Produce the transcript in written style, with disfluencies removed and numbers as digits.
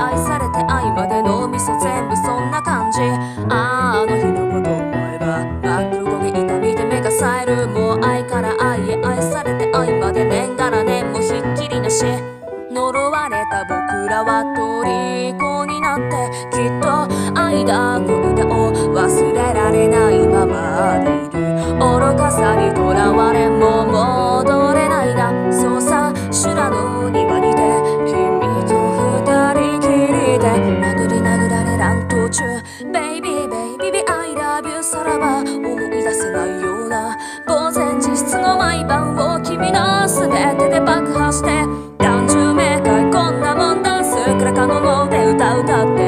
愛されて愛まで脳みそ全部そんな感じ。あの日のこと思えば真っ黒焦げ痛みで目が冴える。もう愛から愛へ愛されて愛まで年がら年もひっきりなし。呪われた僕らは虜になってきっと愛だ恋だを忘れられないままでいる。愚かさにとらわれも戻れないな。そうさ修羅の庭にて君と二人きりで殴り殴られ乱闘中。Baby baby I love you さらば思い出せないような呆然自失の毎晩を君の全てで爆破して。男女明快こんなもんだ。スクラカの脳で歌って